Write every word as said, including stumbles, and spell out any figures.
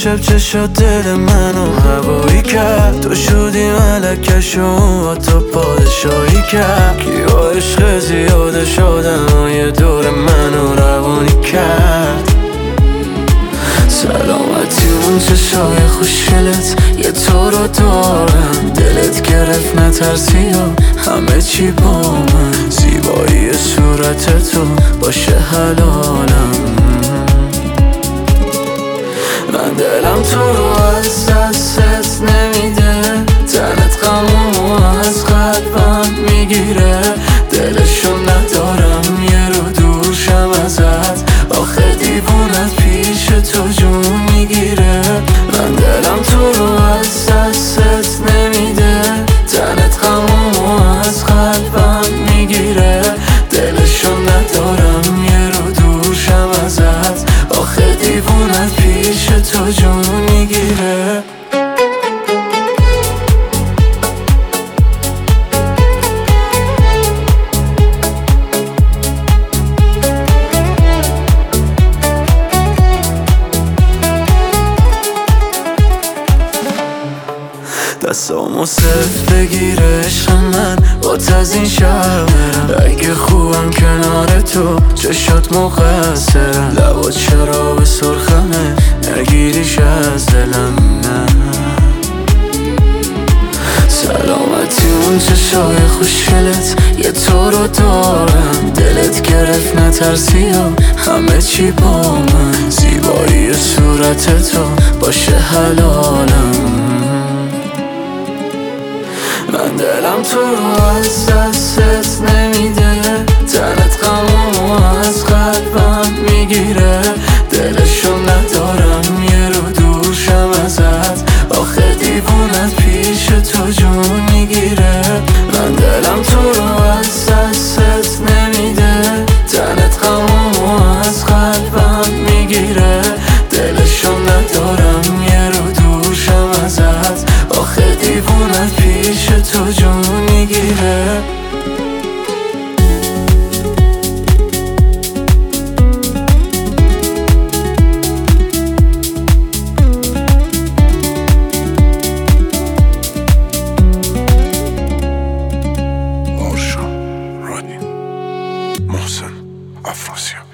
شب چشات دل منو هوایی کرد. تو شدی ملکشو تو پادشاهی کرد. کی با عشق زیادش آدمای دور منو روانی کرد. سلامتی اون چشای خوشگلت یه تو رو دارم. دلت گرفت نترسی و همه چی با من. زیبایی صورت تو باشه حلالم. من دلم تو رو از دستت نمیده. تنت غمومو از قلبم میگیره. دلشو ندارم یه رو دور شم ازت. آخه دیوونت پیش تو جون میگیره. من دلم تو رو از دستت نمیده. تنت غمومو از قلبم میگیره. دلشو ندارم یه رو دور شم ازت. آخه دیوونت پیش تو جون میگیره. دستامو صرف بگیره عشق من. بات از این شهر برم. اگه خوبم کنار تو چشات مقصرم. لبات شراب سرخمه نگیریش از دلم نه. سلامتی اون چشای خوشگلت یه تو رو دارم. دلت گرفت نترسی و همه چی با من. زیبایی صورت تو باشه حلالم. من دلم تو رو از دستت نمیده. تنت غمومو از قلبم میگیره. دلشو ندارم یه رو دور شم ازت. آخه دیوونت پیش تو جون میگیره. من دلم تو رو از دستت نمیده. تنت غمومو از قلبم میگیره. دلشو ندارم یه رو دور شم ازت. آخه دیوونت پیش تو جون میگیره. آرشان رادین محسن افراسیاب.